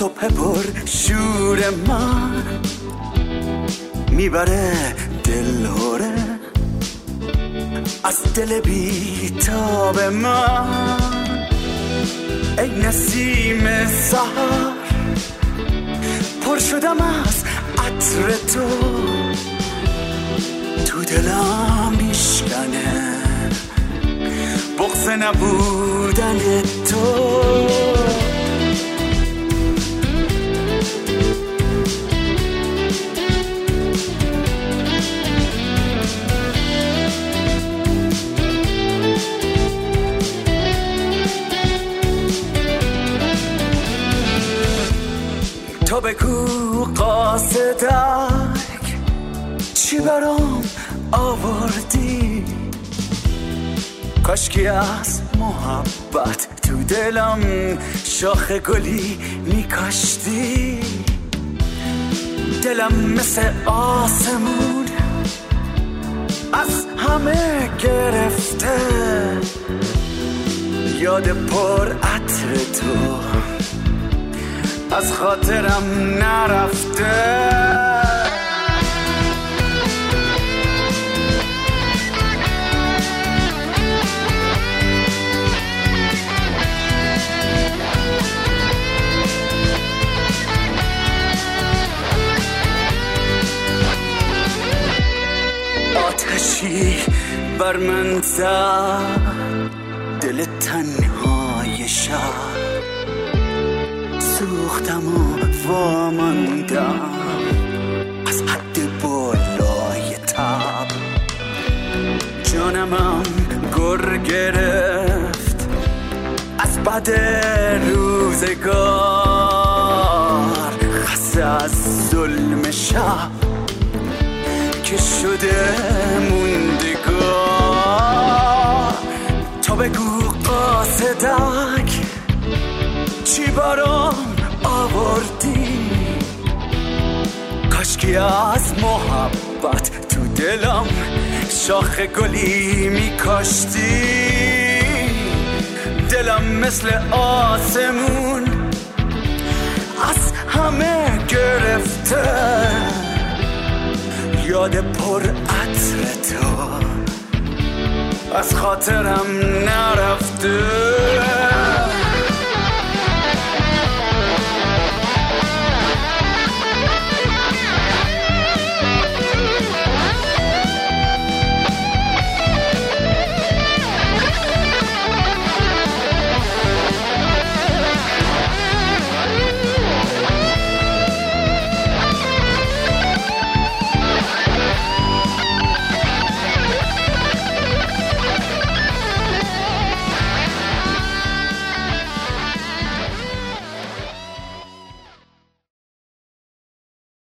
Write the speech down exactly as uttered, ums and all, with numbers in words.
صبح پر شور من میبره دلهوره از دل بیتاب من. ای نسیم سحر پر شدم از عطر تو، تو دلم میشکنه بغض نبودن تو. تو بگو قاصدک چی برام آوردی، کاشکی از محبت تو دلم شاخ گلی میکاشتی. دلم مثل آسمون از همه گرفته، یاد پر عطر تو از خاطرم نرفته. آتشی بر من زد دل تنهای شب، سوختم و واماندم از حد بالای تب. جانمم گر گرفت از بد روزگار، خسته از ظلم شب که شده موندگار. تو بگو قاصدک چی برام آوردی، کاشکی از محبت تو دلم شاخ گلی میکاشتی. دلم مثل آسمون از همه گرفته، یاد پر عطر تو از خاطرم نرفته.